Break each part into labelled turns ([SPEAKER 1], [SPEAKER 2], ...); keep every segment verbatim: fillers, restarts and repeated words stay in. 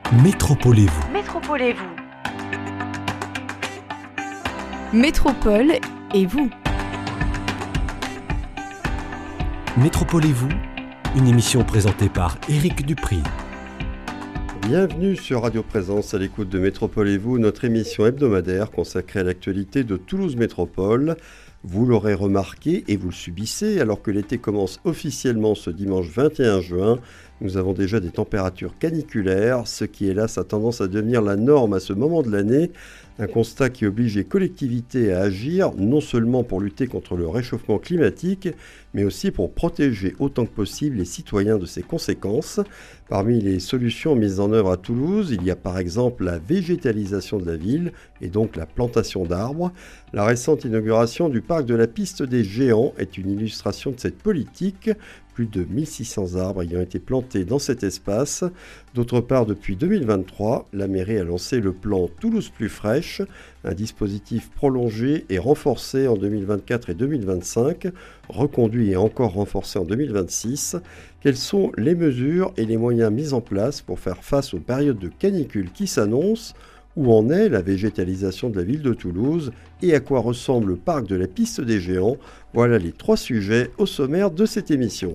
[SPEAKER 1] Métropolez-vous.
[SPEAKER 2] Métropolez-vous.
[SPEAKER 3] Métropole et vous.
[SPEAKER 1] Métropolez-vous, une émission présentée par Éric Dupri.
[SPEAKER 4] Bienvenue sur Radio Présence à l'écoute de Métropolez-vous, notre émission hebdomadaire consacrée à l'actualité de Toulouse Métropole. Vous l'aurez remarqué et vous le subissez, alors que l'été commence officiellement ce dimanche vingt et un juin, nous avons déjà des températures caniculaires, ce qui hélas a tendance à devenir la norme à ce moment de l'année. Un constat qui oblige les collectivités à agir, non seulement pour lutter contre le réchauffement climatique, mais aussi pour protéger autant que possible les citoyens de ses conséquences. Parmi les solutions mises en œuvre à Toulouse, il y a par exemple la végétalisation de la ville et donc la plantation d'arbres. La récente inauguration du parc de la Piste des Géants est une illustration de cette politique. Plus de mille six cents arbres ayant été plantés dans cet espace. D'autre part, depuis deux mille vingt-trois, la mairie a lancé le plan Toulouse plus fraîche, un dispositif prolongé et renforcé en deux mille vingt-quatre et deux mille vingt-cinq, reconduit et encore renforcé en deux mille vingt-six. Quelles sont les mesures et les moyens mis en place pour faire face aux périodes de canicule qui s'annoncent ? Où en est la végétalisation de la ville de Toulouse et à quoi ressemble le parc de la Piste des Géants ? Voilà les trois sujets au sommaire de cette émission.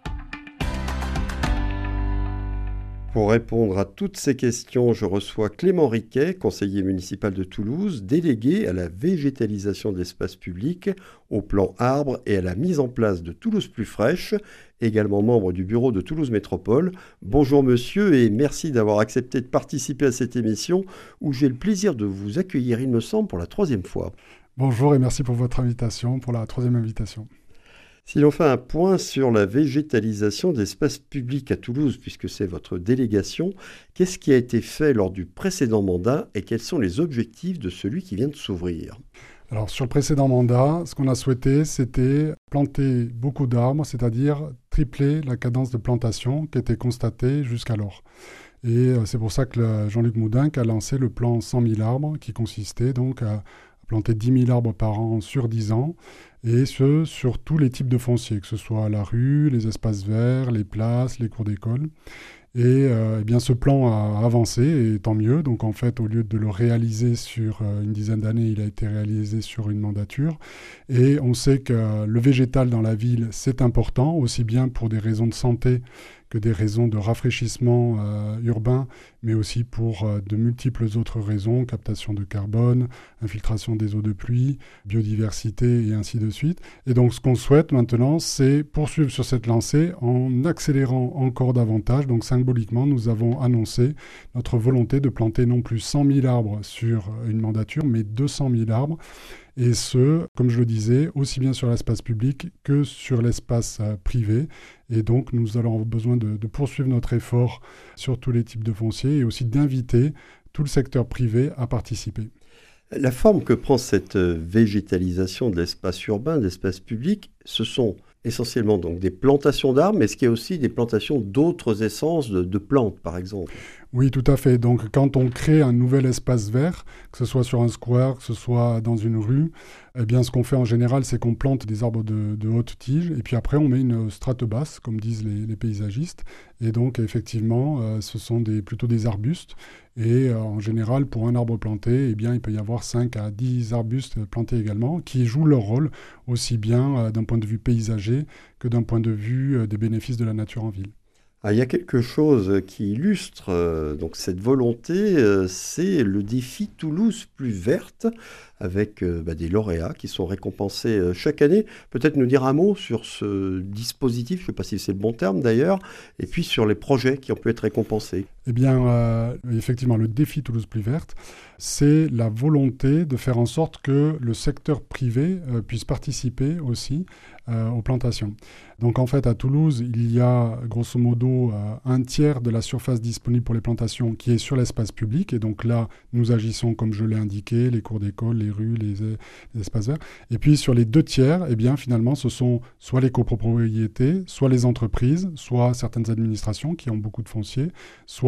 [SPEAKER 4] Pour répondre à toutes ces questions, je reçois Clément Riquet, conseiller municipal de Toulouse, délégué à la végétalisation de l'espace public, au plan arbre et à la mise en place de Toulouse plus fraîche, également membre du bureau de Toulouse Métropole. Bonjour monsieur et merci d'avoir accepté de participer à cette émission où j'ai le plaisir de vous accueillir, il me semble, pour la troisième fois.
[SPEAKER 5] Bonjour et merci pour votre invitation, pour la troisième invitation.
[SPEAKER 4] Si l'on fait un point sur la végétalisation d'espaces publics à Toulouse, puisque c'est votre délégation, qu'est-ce qui a été fait lors du précédent mandat et quels sont les objectifs de celui qui vient de s'ouvrir ?
[SPEAKER 5] Alors sur le précédent mandat, ce qu'on a souhaité, c'était planter beaucoup d'arbres, c'est-à-dire tripler la cadence de plantation qui était constatée jusqu'alors. Et c'est pour ça que Jean-Luc Moudinque a lancé le plan cent mille arbres, qui consistait donc à planter dix mille arbres par an sur dix ans, et ce, sur tous les types de fonciers, que ce soit la rue, les espaces verts, les places, les cours d'école. Et, euh, eh bien, ce plan a avancé, et tant mieux. Donc, en fait, au lieu de le réaliser sur euh, une dizaine d'années, il a été réalisé sur une mandature. Et on sait que le végétal dans la ville, c'est important, aussi bien pour des raisons de santé que des raisons de rafraîchissement euh, urbain, mais aussi pour euh, de multiples autres raisons, captation de carbone, infiltration des eaux de pluie, biodiversité et ainsi de suite. Et donc ce qu'on souhaite maintenant, c'est poursuivre sur cette lancée en accélérant encore davantage. Donc symboliquement, nous avons annoncé notre volonté de planter non plus cent mille arbres sur une mandature, mais deux cent mille arbres. Et ce, comme je le disais, aussi bien sur l'espace public que sur l'espace euh, privé. Et donc, nous allons avoir besoin de, de poursuivre notre effort sur tous les types de fonciers et aussi d'inviter tout le secteur privé à participer.
[SPEAKER 4] La forme que prend cette végétalisation de l'espace urbain, de l'espace public, ce sont essentiellement donc des plantations d'arbres, mais est-ce qu'il y a aussi des plantations d'autres essences de, de plantes, par exemple ?
[SPEAKER 5] Oui, tout à fait. Donc, quand on crée un nouvel espace vert, que ce soit sur un square, que ce soit dans une rue, eh bien, ce qu'on fait en général, c'est qu'on plante des arbres de, de haute tige, et puis après, on met une strate basse, comme disent les, les paysagistes. Et donc, effectivement, euh, ce sont des, plutôt des arbustes. Et euh, en général, pour un arbre planté, eh bien, il peut y avoir cinq à dix arbustes plantés également, qui jouent leur rôle aussi bien euh, d'un point de vue paysager que d'un point de vue euh, des bénéfices de la nature en ville.
[SPEAKER 4] Ah, il y a quelque chose qui illustre euh, donc cette volonté, euh, c'est le défi Toulouse plus verte, avec euh, bah, des lauréats qui sont récompensés euh, chaque année. Peut-être nous dire un mot sur ce dispositif, je ne sais pas si c'est le bon terme d'ailleurs, et puis sur les projets qui ont pu être récompensés.
[SPEAKER 5] Eh bien, euh, effectivement, le défi Toulouse plus verte, c'est la volonté de faire en sorte que le secteur privé euh, puisse participer aussi euh, aux plantations. Donc en fait, à Toulouse, il y a grosso modo euh, un tiers de la surface disponible pour les plantations qui est sur l'espace public. Et donc là, nous agissons, comme je l'ai indiqué, les cours d'école, les rues, les, les espaces verts. Et puis sur les deux tiers, eh bien, finalement, ce sont soit les copropriétés, soit les entreprises, soit certaines administrations qui ont beaucoup de foncier, soit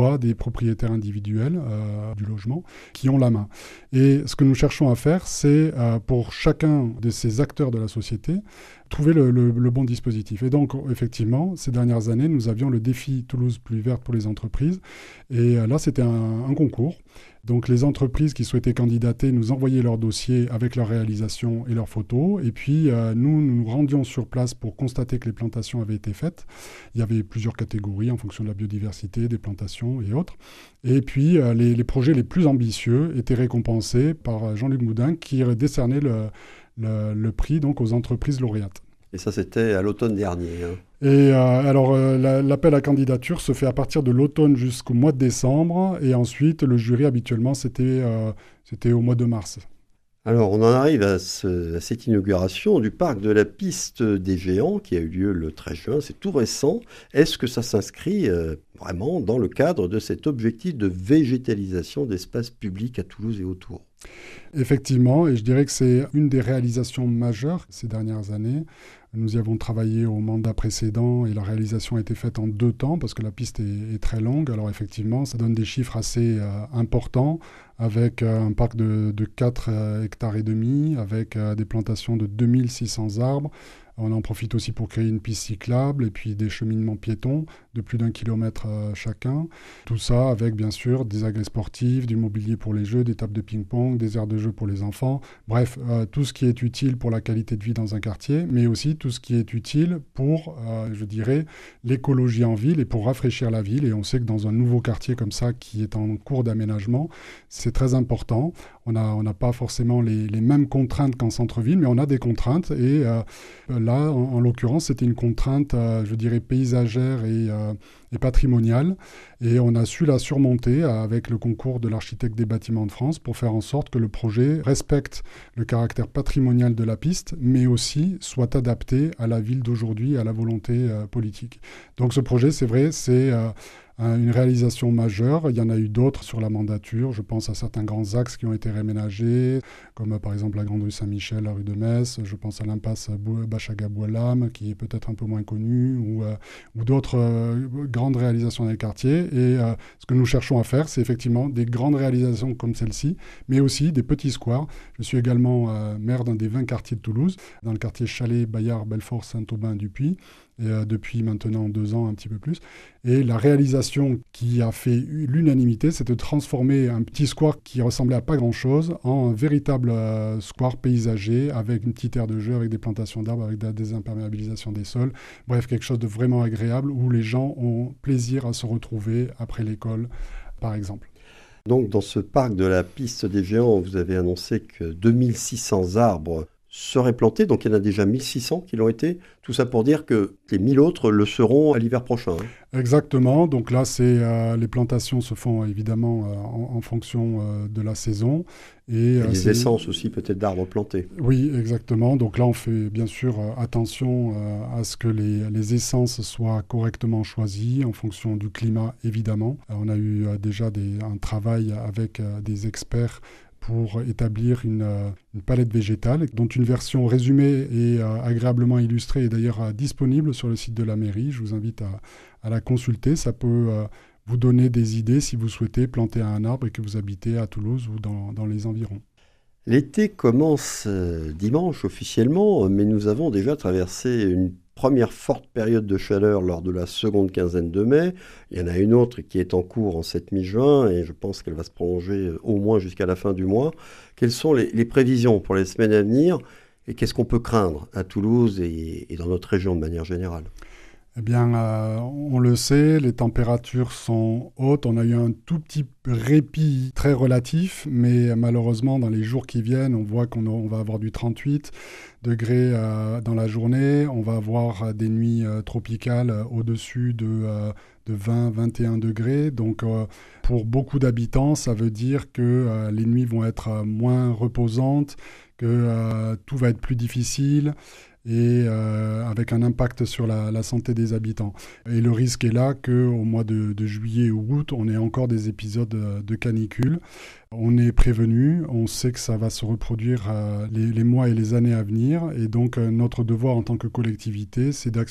[SPEAKER 5] soit des propriétaires individuels euh, du logement qui ont la main. Et ce que nous cherchons à faire, c'est euh, pour chacun de ces acteurs de la société, trouver le, le, le bon dispositif. Et donc, effectivement, ces dernières années, nous avions le défi Toulouse plus verte pour les entreprises. Et euh, là, c'était un, un concours. Donc, les entreprises qui souhaitaient candidater nous envoyaient leurs dossiers avec leurs réalisations et leurs photos. Et puis, euh, nous, nous nous rendions sur place pour constater que les plantations avaient été faites. Il y avait plusieurs catégories en fonction de la biodiversité, des plantations et autres. Et puis, euh, les, les projets les plus ambitieux étaient récompensés par Jean-Luc Moudin qui décernait le, le, le prix donc, aux entreprises lauréates.
[SPEAKER 4] Et ça, c'était à l'automne dernier. Hein.
[SPEAKER 5] Et euh, alors, euh, la, l'appel à candidature se fait à partir de l'automne jusqu'au mois de décembre. Et ensuite, le jury, habituellement, c'était, euh, c'était au mois de mars.
[SPEAKER 4] Alors, on en arrive à, ce, à cette inauguration du parc de la Piste des Géants qui a eu lieu le treize juin. C'est tout récent. Est-ce que ça s'inscrit euh, vraiment dans le cadre de cet objectif de végétalisation d'espaces publics à Toulouse et autour ?
[SPEAKER 5] Effectivement, et je dirais que c'est une des réalisations majeures ces dernières années. Nous y avons travaillé au mandat précédent et la réalisation a été faite en deux temps parce que la piste est, est très longue. Alors effectivement, ça donne des chiffres assez euh, importants avec euh, un parc de, de quatre euh, hectares et demi, avec euh, des plantations de deux mille six cents arbres. On en profite aussi pour créer une piste cyclable et puis des cheminements piétons de plus d'un kilomètre euh, chacun. Tout ça avec bien sûr des agrès sportifs, du mobilier pour les jeux, des tables de ping-pong, des aires de jeu pour les enfants. Bref, euh, tout ce qui est utile pour la qualité de vie dans un quartier, mais aussi tout ce qui est utile pour, euh, je dirais, l'écologie en ville et pour rafraîchir la ville. Et on sait que dans un nouveau quartier comme ça qui est en cours d'aménagement, c'est très important. On n'a on n'a pas forcément les, les mêmes contraintes qu'en centre-ville, mais on a des contraintes et euh, là, en, en l'occurrence, c'était une contrainte, euh, je dirais, paysagère et, euh, et patrimoniale. Et on a su la surmonter avec le concours de l'architecte des bâtiments de France pour faire en sorte que le projet respecte le caractère patrimonial de la piste, mais aussi soit adapté à la ville d'aujourd'hui, à la volonté euh, politique. Donc ce projet, c'est vrai, c'est... Euh, une réalisation majeure. Il y en a eu d'autres sur la mandature. Je pense à certains grands axes qui ont été réménagés, comme par exemple la Grande Rue Saint-Michel, la rue de Metz. Je pense à l'impasse Bachaga-Boualam, qui est peut-être un peu moins connue, ou, euh, ou d'autres euh, grandes réalisations dans les quartiers. Et euh, ce que nous cherchons à faire, c'est effectivement des grandes réalisations comme celle-ci, mais aussi des petits squares. Je suis également euh, maire d'un des vingt quartiers de Toulouse, dans le quartier Chalet, Bayard, Belfort, Saint-Aubin, Dupuis. Et euh, depuis maintenant deux ans, un petit peu plus. Et la réalisation qui a fait l'unanimité, c'est de transformer un petit square qui ressemblait à pas grand-chose en un véritable euh, square paysager avec une petite aire de jeu, avec des plantations d'arbres, avec de la désimperméabilisation des sols. Bref, quelque chose de vraiment agréable où les gens ont plaisir à se retrouver après l'école, par exemple.
[SPEAKER 4] Donc, dans ce parc de la Piste des Géants, vous avez annoncé que deux mille six cents arbres seraient plantés, donc il y en a déjà mille six cents qui l'ont été. Tout ça pour dire que les mille autres le seront à l'hiver prochain. Hein.
[SPEAKER 5] Exactement. Donc là, c'est, euh, les plantations se font évidemment euh, en, en fonction euh, de la saison. Et,
[SPEAKER 4] et
[SPEAKER 5] euh,
[SPEAKER 4] les
[SPEAKER 5] c'est...
[SPEAKER 4] essences aussi peut-être d'arbres plantés.
[SPEAKER 5] Oui, exactement. Donc là, on fait bien sûr euh, attention euh, à ce que les, les essences soient correctement choisies en fonction du climat, évidemment. Euh, on a eu euh, déjà des, un travail avec euh, des experts pour établir une, euh, une palette végétale, dont une version résumée et euh, agréablement illustrée est d'ailleurs euh, disponible sur le site de la mairie. Je vous invite à, à la consulter. Ça peut euh, vous donner des idées si vous souhaitez planter un arbre et que vous habitez à Toulouse ou dans, dans les environs.
[SPEAKER 4] L'été commence euh, dimanche officiellement, mais nous avons déjà traversé une première forte période de chaleur lors de la seconde quinzaine de mai. Il y en a une autre qui est en cours en cette mi-juin et je pense qu'elle va se prolonger au moins jusqu'à la fin du mois. Quelles sont les, les prévisions pour les semaines à venir et qu'est-ce qu'on peut craindre à Toulouse et, et dans notre région de manière générale ?
[SPEAKER 5] Eh bien, euh, on le sait, les températures sont hautes. On a eu un tout petit répit très relatif, mais malheureusement, dans les jours qui viennent, on voit qu'on a, on va avoir du trente-huit degrés euh, dans la journée. On va avoir des nuits euh, tropicales euh, au-dessus de, euh, de vingt à vingt et un degrés. Donc, euh, pour beaucoup d'habitants, ça veut dire que euh, les nuits vont être euh, moins reposantes, que euh, tout va être plus difficile. Et euh, avec un impact sur la, la santé des habitants. Et le risque est là qu'au mois de, de juillet ou août, on ait encore des épisodes de, de canicule. On est prévenu, on sait que ça va se reproduire euh, les, les mois et les années à venir. Et donc, euh, notre devoir en tant que collectivité, c'est d'actionner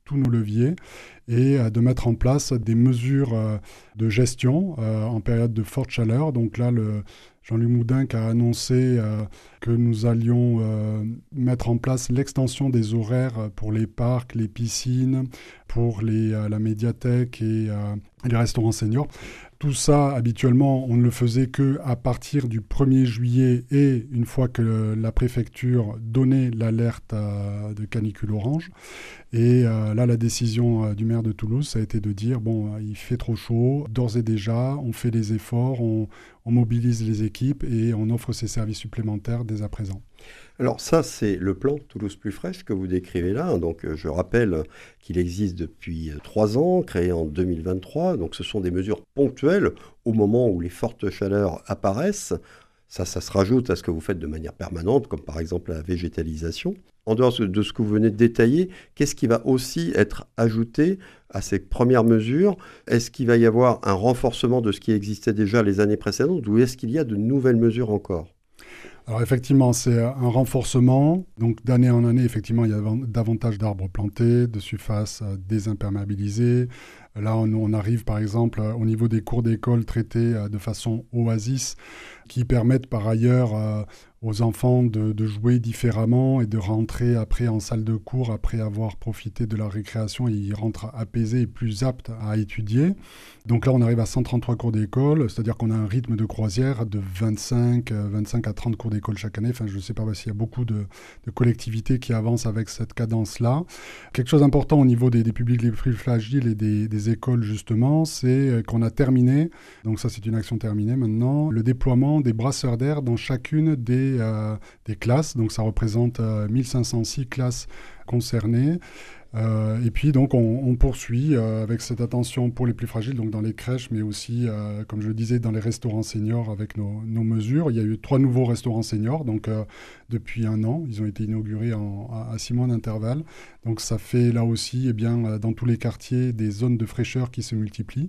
[SPEAKER 5] tous nos leviers et euh, de mettre en place des mesures euh, de gestion euh, en période de forte chaleur. Donc là, le Jean-Luc Moudinque a annoncé euh, que nous allions euh, mettre en place l'extension des horaires pour les parcs, les piscines, pour les, euh, la médiathèque et euh, les restaurants seniors. Tout ça, habituellement, on ne le faisait qu'à partir du premier juillet et une fois que la préfecture donnait l'alerte euh, de canicule orange. Et euh, là, la décision euh, du maire de Toulouse, ça a été de dire, bon, euh, il fait trop chaud, d'ores et déjà, on fait les efforts, on, on mobilise les équipes et on offre ces services supplémentaires dès à présent.
[SPEAKER 4] Alors ça, c'est le plan Toulouse plus fraîche que vous décrivez là. Donc je rappelle qu'il existe depuis trois ans, créé en deux mille vingt-trois. Donc ce sont des mesures ponctuelles au moment où les fortes chaleurs apparaissent. Ça, ça se rajoute à ce que vous faites de manière permanente, comme par exemple la végétalisation. En dehors de ce que vous venez de détailler, qu'est-ce qui va aussi être ajouté à ces premières mesures? Est-ce qu'il va y avoir un renforcement de ce qui existait déjà les années précédentes ou est-ce qu'il y a de nouvelles mesures encore?
[SPEAKER 5] Alors effectivement, c'est un renforcement. Donc d'année en année, effectivement, il y a davantage d'arbres plantés, de surfaces désimperméabilisées. Là, on, on arrive par exemple au niveau des cours d'école traités de façon oasis, qui permettent par ailleurs euh, aux enfants de, de jouer différemment et de rentrer après en salle de cours après avoir profité de leur récréation. Et ils rentrent apaisés et plus aptes à étudier. Donc là, on arrive à cent trente-trois cours d'école, c'est-à-dire qu'on a un rythme de croisière de vingt-cinq, vingt-cinq à trente cours d'école chaque année. Enfin, je ne sais pas s'il y a beaucoup de, de collectivités qui avancent avec cette cadence-là. Quelque chose d'important au niveau des, des publics les plus fragiles et des, des écoles, justement, c'est qu'on a terminé, donc ça c'est une action terminée maintenant, le déploiement des brasseurs d'air dans chacune des, euh, des classes. Donc ça représente euh, mille cinq cent six classes concernées. Euh, et puis donc on, on poursuit euh, avec cette attention pour les plus fragiles, donc dans les crèches, mais aussi, euh, comme je le disais, dans les restaurants seniors avec nos, nos mesures. Il y a eu trois nouveaux restaurants seniors, donc euh, depuis un an, ils ont été inaugurés en, à, à six mois d'intervalle. Donc ça fait là aussi, eh bien, dans tous les quartiers, des zones de fraîcheur qui se multiplient.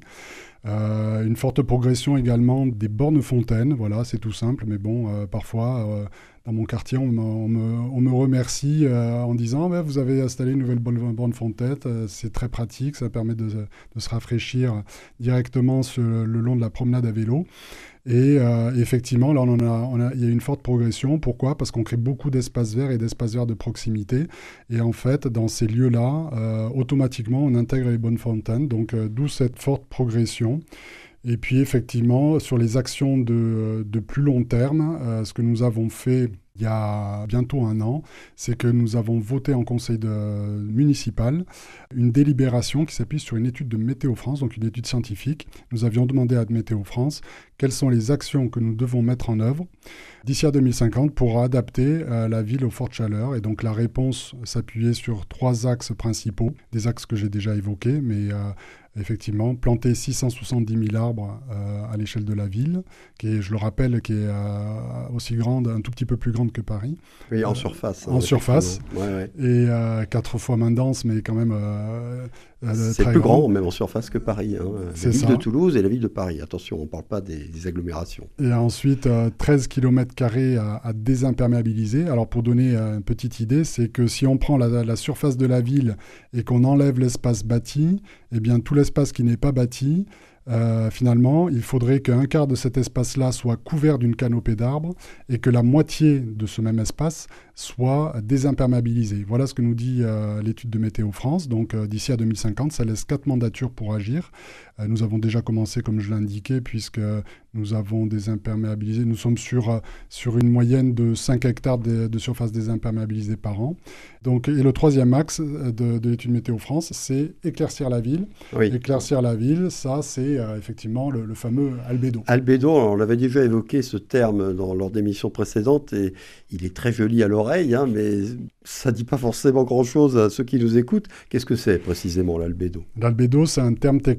[SPEAKER 5] Euh, une forte progression également des bornes fontaines, voilà, c'est tout simple, mais bon, euh, parfois, euh, dans mon quartier, on me, on me, on me remercie euh, en disant bah, « vous avez installé une nouvelle borne fontaine, euh, c'est très pratique, ça permet de, de se rafraîchir directement sur le, le long de la promenade à vélo ». Et euh, effectivement, là, on en a, on a, il y a une forte progression. Pourquoi ? Parce qu'on crée beaucoup d'espaces verts et d'espaces verts de proximité. Et en fait, dans ces lieux-là, euh, automatiquement, on intègre les bonnes fontaines. Donc, euh, d'où cette forte progression. Et puis, effectivement, sur les actions de, de plus long terme, euh, ce que nous avons fait il y a bientôt un an, c'est que nous avons voté en conseil de, municipal une délibération qui s'appuie sur une étude de Météo France, donc une étude scientifique. Nous avions demandé à Météo France quelles sont les actions que nous devons mettre en œuvre d'ici à deux mille cinquante pour adapter euh, la ville aux fortes chaleurs. Et donc la réponse s'appuyait sur trois axes principaux, des axes que j'ai déjà évoqués, mais euh, effectivement, planter six cent soixante-dix mille arbres euh, à l'échelle de la ville, qui est, je le rappelle, qui est euh, aussi grande, un tout petit peu plus grande que Paris.
[SPEAKER 4] Oui, en
[SPEAKER 5] euh,
[SPEAKER 4] surface.
[SPEAKER 5] En
[SPEAKER 4] hein,
[SPEAKER 5] surface.
[SPEAKER 4] Ouais, ouais.
[SPEAKER 5] Et euh, quatre fois moins dense, mais quand même euh, euh,
[SPEAKER 4] c'est
[SPEAKER 5] très
[SPEAKER 4] plus
[SPEAKER 5] grand,
[SPEAKER 4] grand, même en surface que Paris. Hein. La ville
[SPEAKER 5] ça.
[SPEAKER 4] de Toulouse et la ville de Paris. Attention, on ne parle pas des, des agglomérations.
[SPEAKER 5] Et ensuite, euh, treize kilomètres carrés à, à désimperméabiliser. Alors, pour donner euh, une petite idée, c'est que si on prend la, la surface de la ville et qu'on enlève l'espace bâti, eh bien, tout l'espace qui n'est pas bâti, Euh, finalement, il faudrait qu'un quart de cet espace-là soit couvert d'une canopée d'arbres et que la moitié de ce même espace soit désimperméabilisé. Voilà ce que nous dit euh, l'étude de Météo France. Donc euh, d'ici à deux mille cinquante, ça laisse quatre mandatures pour agir. Euh, nous avons déjà commencé, comme je l'indiquais, puisque nous avons désimperméabilisé. Nous sommes sur, euh, sur une moyenne de cinq hectares de, de surface désimperméabilisée par an. Donc, et le troisième axe de, de l'étude Météo France, c'est éclaircir la ville. Oui. Éclaircir la ville, ça, c'est euh, effectivement le, le fameux albédo.
[SPEAKER 4] Albédo, on l'avait déjà évoqué ce terme dans, lors d'émissions précédentes et il est très joli à l'oreille, hein, mais ça ne dit pas forcément grand-chose à ceux qui nous écoutent. Qu'est-ce que c'est précisément l'albédo ?
[SPEAKER 5] L'albédo, c'est un terme technique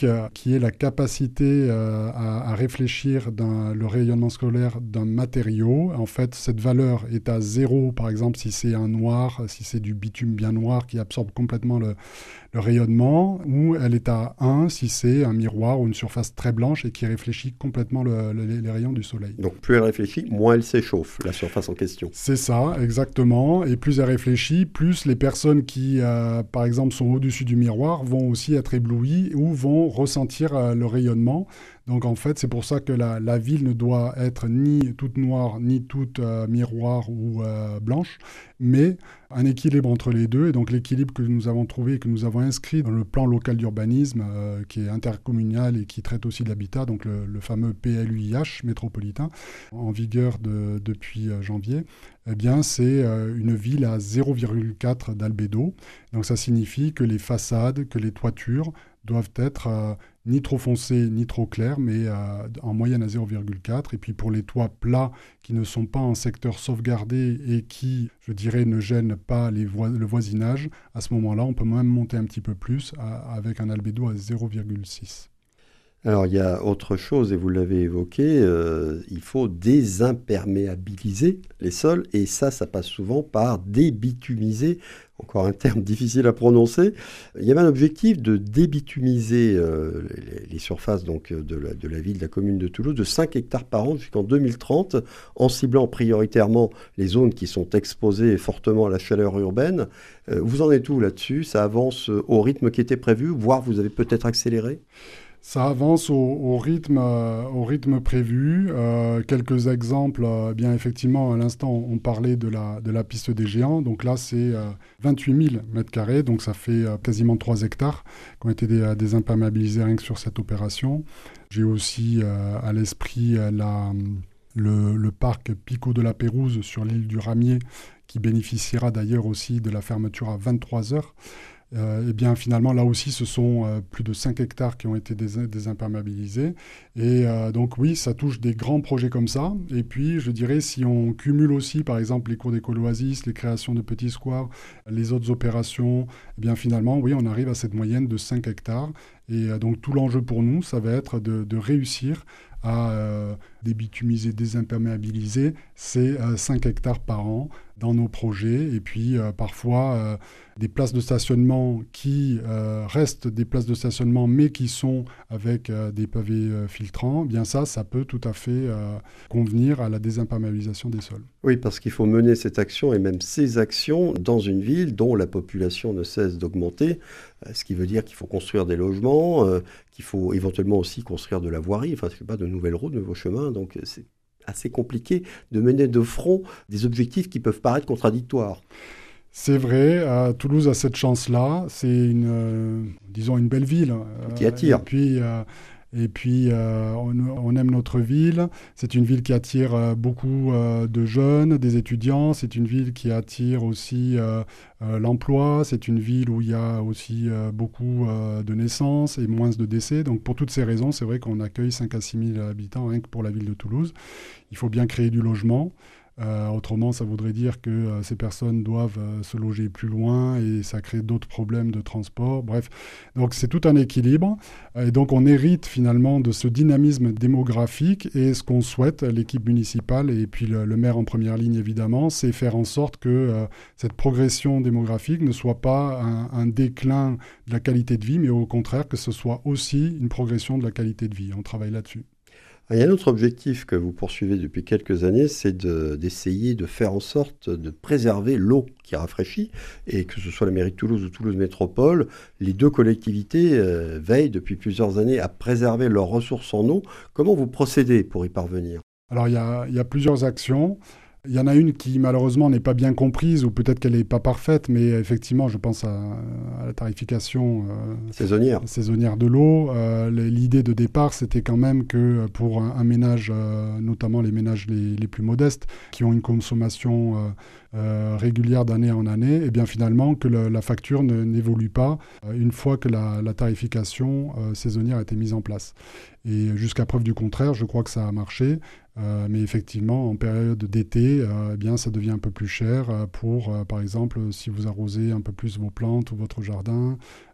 [SPEAKER 5] euh, qui est la capacité euh, à, à réfléchir dans le rayonnement scolaire d'un matériau. En fait, cette valeur est à zéro, par exemple, si c'est un noir, si c'est du bitume bien noir qui absorbe complètement le, le rayonnement, ou elle est à un si c'est un miroir ou une surface très blanche et qui réfléchit complètement le, le, les rayons du soleil.
[SPEAKER 4] Donc plus elle réfléchit, moins elle s'échauffe, la surface en question.
[SPEAKER 5] C'est ça, exactement. Et plus elle réfléchit, plus les personnes qui, euh, par exemple, sont au-dessus du miroir vont aussi être éblouies ou vont ressentir euh, le rayonnement. Donc en fait, c'est pour ça que la, la ville ne doit être ni toute noire, ni toute euh, miroir ou euh, blanche, mais un équilibre entre les deux. Et donc l'équilibre que nous avons trouvé et que nous avons inscrit dans le plan local d'urbanisme, euh, qui est intercommunal et qui traite aussi de l'habitat, donc le, le fameux P L U I H métropolitain, en vigueur de, depuis euh, janvier, eh bien c'est euh, une ville à zéro virgule quatre d'albédo. Donc ça signifie que les façades, que les toitures doivent être euh, ni trop foncées ni trop claires, mais euh, en moyenne à zéro virgule quatre. Et puis pour les toits plats qui ne sont pas en secteur sauvegardé et qui, je dirais, ne gênent pas les vo- le voisinage, à ce moment-là, on peut même monter un petit peu plus à, avec un albédo à zéro virgule six.
[SPEAKER 4] Alors il y a autre chose, et vous l'avez évoqué, euh, il faut désimperméabiliser les sols, et ça, ça passe souvent par débitumiser, encore un terme difficile à prononcer. Il y avait un objectif de débitumiser euh, les, les surfaces donc, de, la, de la ville, de la commune de Toulouse, de cinq hectares par an jusqu'en deux mille trente, en ciblant prioritairement les zones qui sont exposées fortement à la chaleur urbaine. Euh, vous en êtes où là-dessus? Ça avance au rythme qui était prévu, voire vous avez peut-être accéléré?
[SPEAKER 5] Ça avance au, au, rythme, euh, au rythme prévu. Euh, quelques exemples, euh, bien effectivement, à l'instant, on parlait de la, de la piste des géants. Donc là, c'est euh, vingt-huit mille mètres carrés, donc ça fait euh, quasiment trois hectares qui ont été dé, désimperméabilisés rien que sur cette opération. J'ai aussi euh, à l'esprit euh, la, le, le parc Pico de la Pérouse sur l'île du Ramier, qui bénéficiera d'ailleurs aussi de la fermeture à vingt-trois heures. Euh, et bien finalement là aussi ce sont euh, plus de cinq hectares qui ont été dés- désimperméabilisés et euh, donc oui ça touche des grands projets comme ça. Et puis je dirais si on cumule aussi par exemple les cours d'école Oasis, les créations de petits squares, les autres opérations, et bien finalement oui on arrive à cette moyenne de cinq hectares. Et euh, donc tout l'enjeu pour nous ça va être de, de réussir à euh, débitumiser, désimperméabiliser ces euh, cinq hectares par an dans nos projets. Et puis euh, parfois euh, des places de stationnement qui euh, restent des places de stationnement mais qui sont avec euh, des pavés euh, filtrants, bien ça, ça peut tout à fait euh, convenir à la désimperméabilisation des sols.
[SPEAKER 4] Oui, parce qu'il faut mener cette action et même ces actions dans une ville dont la population ne cesse d'augmenter, euh, ce qui veut dire qu'il faut construire des logements, euh, qu'il faut éventuellement aussi construire de la voirie, enfin c'est pas de nouvelles routes, de nouveaux chemins, donc c'est assez compliqué de mener de front des objectifs qui peuvent paraître contradictoires.
[SPEAKER 5] C'est vrai, euh, Toulouse a cette chance-là. C'est une, euh, disons, une belle ville.
[SPEAKER 4] Euh, qui attire.
[SPEAKER 5] Et puis, euh, et puis euh, on, on aime notre ville. C'est une ville qui attire euh, beaucoup euh, de jeunes, des étudiants. C'est une ville qui attire aussi euh, euh, l'emploi. C'est une ville où il y a aussi euh, beaucoup euh, de naissances et moins de décès. Donc pour toutes ces raisons, c'est vrai qu'on accueille cinq à six mille habitants rien que pour la ville de Toulouse. Il faut bien créer du logement. Euh, autrement, ça voudrait dire que euh, ces personnes doivent euh, se loger plus loin et ça crée d'autres problèmes de transport. Bref, donc c'est tout un équilibre. Et donc on hérite finalement de ce dynamisme démographique et ce qu'on souhaite, l'équipe municipale et puis le, le maire en première ligne évidemment, c'est faire en sorte que euh, cette progression démographique ne soit pas un, un déclin de la qualité de vie, mais au contraire que ce soit aussi une progression de la qualité de vie. On travaille là-dessus.
[SPEAKER 4] Il y a un autre objectif que vous poursuivez depuis quelques années, c'est de, d'essayer de faire en sorte de préserver l'eau qui rafraîchit, et que ce soit la mairie de Toulouse ou Toulouse Métropole, les deux collectivités euh, veillent depuis plusieurs années à préserver leurs ressources en eau. Comment vous procédez pour y parvenir ?
[SPEAKER 5] Alors il y a, il y a plusieurs actions. Il y en a une qui malheureusement n'est pas bien comprise ou peut-être qu'elle n'est pas parfaite, mais effectivement je pense à, à la tarification euh,
[SPEAKER 4] saisonnière.
[SPEAKER 5] saisonnière de l'eau. Euh, l'idée de départ c'était quand même que pour un, un ménage, euh, notamment les ménages les, les plus modestes, qui ont une consommation euh, euh, régulière d'année en année, et bien finalement que le, la facture ne, n'évolue pas euh, une fois que la, la tarification euh, saisonnière a été mise en place. Et jusqu'à preuve du contraire, je crois que ça a marché. Euh, mais effectivement, en période d'été, euh, eh bien, ça devient un peu plus cher euh, pour, euh, par exemple, si vous arrosez un peu plus vos plantes ou votre jardin,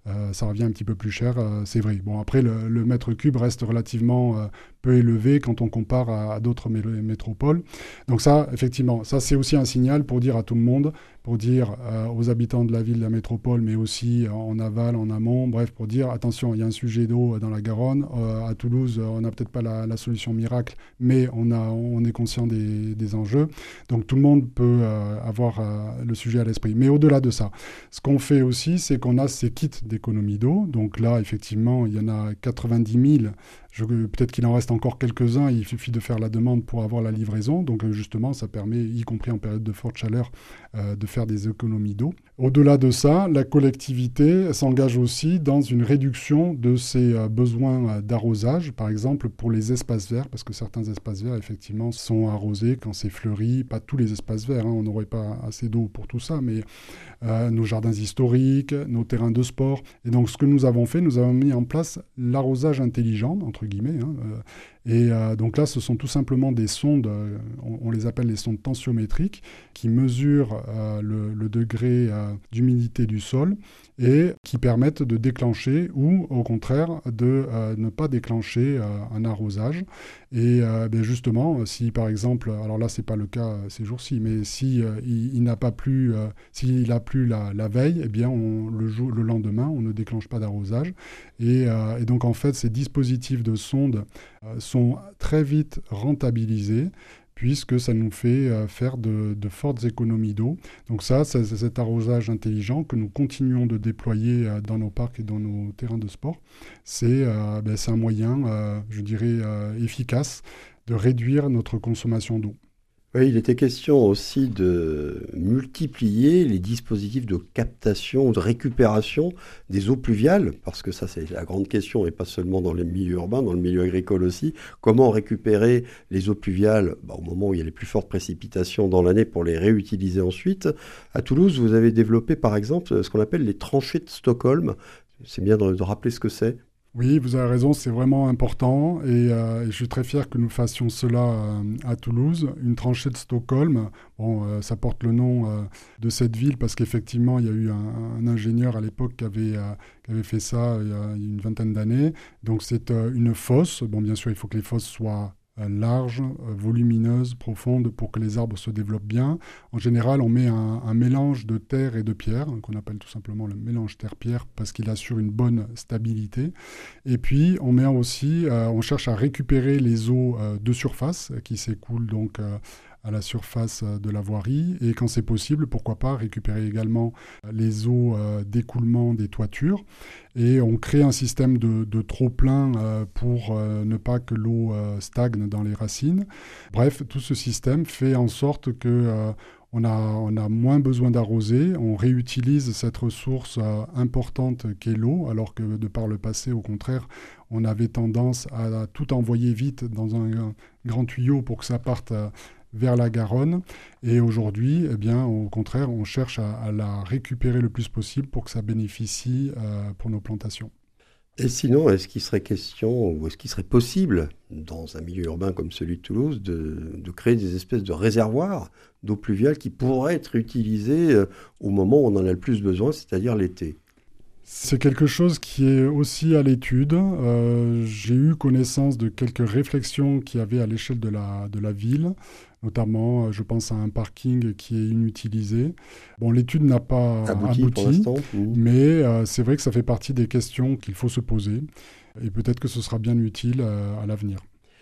[SPEAKER 5] euh, ça revient un petit peu plus cher, euh, c'est vrai. Bon, après, le, le mètre cube reste relativement euh, peu élevé quand on compare à, à d'autres mé- métropoles. Donc ça, effectivement, ça c'est aussi un signal pour dire à tout le monde, pour dire euh, aux habitants de la ville, de la métropole, mais aussi en aval, en amont, bref, pour dire attention, il y a un sujet d'eau dans la Garonne. Euh, à Toulouse, on n'a peut-être pas la, la solution miracle, mais on, a, on est conscient des, des enjeux. Donc tout le monde peut euh, avoir euh, le sujet à l'esprit. Mais au-delà de ça, ce qu'on fait aussi, c'est qu'on a ces kits d'économie d'eau. Donc là, effectivement, il y en a quatre-vingt-dix mille. Je, peut-être qu'il en reste encore quelques-uns, il suffit de faire la demande pour avoir la livraison. Donc justement, ça permet, y compris en période de forte chaleur, euh, de faire des économies d'eau. Au-delà de ça, la collectivité s'engage aussi dans une réduction de ses euh, besoins d'arrosage, par exemple pour les espaces verts, parce que certains espaces verts, effectivement, sont arrosés quand c'est fleuri. Pas tous les espaces verts, hein, on n'aurait pas assez d'eau pour tout ça, mais euh, nos jardins historiques, nos terrains de sport. Et donc ce que nous avons fait, nous avons mis en place l'arrosage intelligent, entre guillemets. Hein, euh, et euh, donc là, ce sont tout simplement des sondes, euh, on, on les appelle les sondes tensiométriques, qui mesurent euh, le, le degré euh, d'humidité du sol et qui permettent de déclencher ou au contraire de euh, ne pas déclencher euh, un arrosage. Et euh, ben justement, si par exemple, alors là c'est pas le cas ces jours-ci, mais si euh, il, il n'a pas plu, euh, s'il a plu la, la veille, eh bien on, le, jour, le lendemain on ne déclenche pas d'arrosage. Et, euh, et donc en fait ces dispositifs de sonde euh, sont très vite rentabilisés, puisque ça nous fait euh, faire de, de fortes économies d'eau. Donc ça, c'est cet arrosage intelligent que nous continuons de déployer euh, dans nos parcs et dans nos terrains de sport. C'est euh, ben, c'est un moyen, euh, je dirais, euh, efficace de réduire notre consommation d'eau.
[SPEAKER 4] Oui, il était question aussi de multiplier les dispositifs de captation ou de récupération des eaux pluviales, parce que ça c'est la grande question, et pas seulement dans les milieux urbains, dans le milieu agricole aussi. Comment récupérer les eaux pluviales bah, au moment où il y a les plus fortes précipitations dans l'année pour les réutiliser ensuite. À Toulouse, vous avez développé par exemple ce qu'on appelle les tranchées de Stockholm. C'est bien de, de rappeler ce que c'est.
[SPEAKER 5] Oui, vous avez raison, c'est vraiment important et, euh, et je suis très fier que nous fassions cela euh, à Toulouse. Une tranchée de Stockholm, bon, euh, ça porte le nom euh, de cette ville parce qu'effectivement, il y a eu un, un ingénieur à l'époque qui avait, euh, qui avait fait ça il y a une vingtaine d'années. Donc c'est euh, une fosse. Bon, bien sûr, il faut que les fosses soient large, volumineuse, profonde pour que les arbres se développent bien. En général, on met un, un mélange de terre et de pierre, qu'on appelle tout simplement le mélange terre-pierre, parce qu'il assure une bonne stabilité. Et puis, on met aussi, euh, on cherche à récupérer les eaux euh, de surface qui s'écoulent donc euh, à la surface de la voirie et quand c'est possible, pourquoi pas récupérer également les eaux euh, d'écoulement des toitures et on crée un système de, de trop-plein euh, pour euh, ne pas que l'eau euh, stagne dans les racines. Bref, tout ce système fait en sorte que euh, on a, on a moins besoin d'arroser, on réutilise cette ressource euh, importante qu'est l'eau, alors que de par le passé, au contraire, on avait tendance à, à tout envoyer vite dans un, un grand tuyau pour que ça parte euh, vers la Garonne. Et aujourd'hui, eh bien, au contraire, on cherche à, à la récupérer le plus possible pour que ça bénéficie euh, pour nos plantations.
[SPEAKER 4] Et sinon, est-ce qu'il serait question, ou est-ce qu'il serait possible, dans un milieu urbain comme celui de Toulouse, de, de créer des espèces de réservoirs d'eau pluviale qui pourraient être utilisés euh, au moment où on en a le plus besoin, c'est-à-dire l'été ?
[SPEAKER 5] C'est quelque chose qui est aussi à l'étude. Euh, j'ai eu connaissance de quelques réflexions qu'il y avait à l'échelle de la, de la ville. Notamment, je pense à un parking qui est inutilisé. Bon, l'étude n'a pas abouti, abouti pour l'instant. Mmh. Mais euh, c'est vrai que ça fait partie des questions qu'il faut se poser. Et peut-être que ce sera bien utile euh, à l'avenir.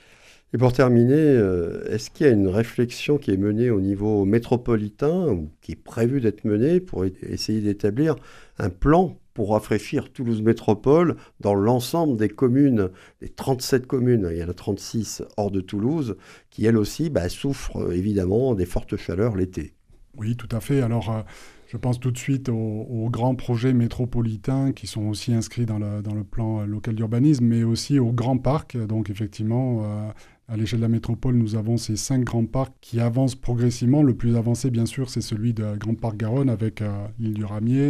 [SPEAKER 4] Et pour terminer, euh, est-ce qu'il y a une réflexion qui est menée au niveau métropolitain ou qui est prévue d'être menée pour essayer d'établir un plan pour rafraîchir Toulouse Métropole dans l'ensemble des communes, des trente-sept communes, il y en a trente-six hors de Toulouse, qui elles aussi bah, souffrent évidemment des fortes chaleurs l'été.
[SPEAKER 5] Oui, tout à fait. Alors, euh, je pense tout de suite aux, aux grands projets métropolitains qui sont aussi inscrits dans le, dans le plan local d'urbanisme, mais aussi aux grands parcs. Donc, effectivement, euh, à l'échelle de la métropole, nous avons ces cinq grands parcs qui avancent progressivement. Le plus avancé, bien sûr, c'est celui de Grand Parc Garonne avec euh, l'île du Ramier,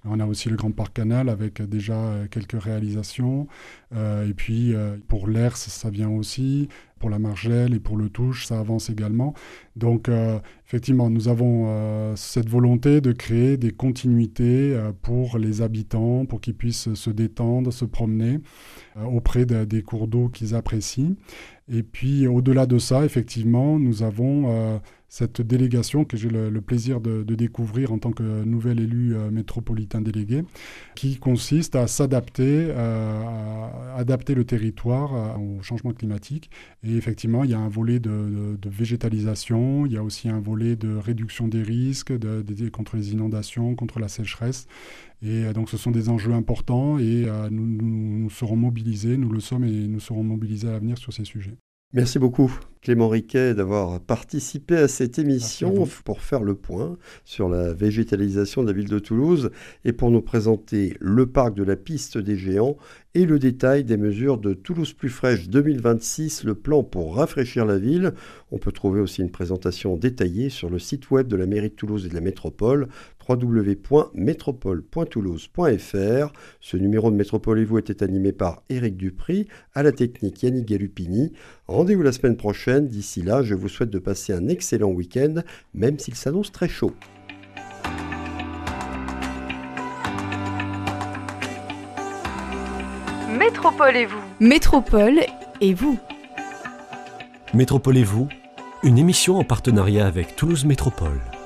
[SPEAKER 5] On a aussi le Grand Parc Canal avec déjà quelques réalisations. Euh, et puis euh, pour l'Hers, ça vient aussi. Pour la Margelle et pour le Touche, ça avance également. Donc euh, effectivement, nous avons euh, cette volonté de créer des continuités euh, pour les habitants, pour qu'ils puissent se détendre, se promener euh, auprès de, des cours d'eau qu'ils apprécient. Et puis au-delà de ça, effectivement, nous avons euh, cette délégation que j'ai le, le plaisir de, de découvrir en tant que nouvel élu euh, métropolitain délégué, qui consiste à s'adapter, euh, à adapter le territoire euh, au changement climatique. Et effectivement, il y a un volet de, de, de végétalisation, il y a aussi un volet de réduction des risques de, de, contre les inondations, contre la sécheresse. Et euh, donc ce sont des enjeux importants et euh, nous, nous, nous serons mobilisés, nous le sommes et nous serons mobilisés à l'avenir sur ces sujets.
[SPEAKER 4] Merci beaucoup Clément Riquet d'avoir participé à cette émission pour faire le point sur la végétalisation de la ville de Toulouse et pour nous présenter le parc de la Piste des Géants et le détail des mesures de Toulouse Plus Fraîche deux mille vingt-six, le plan pour rafraîchir la ville. On peut trouver aussi une présentation détaillée sur le site web de la mairie de Toulouse et de la métropole, w w w point métropole point toulouse point f r. Ce numéro de Métropole et vous était animé par Éric Dupry, à la technique Yannick Gallupini. Rendez-vous la semaine prochaine. D'ici là, je vous souhaite de passer un excellent week-end, même s'il s'annonce très chaud.
[SPEAKER 3] Métropole et vous. Métropole et vous.
[SPEAKER 1] Métropole et vous, une émission en partenariat avec Toulouse Métropole.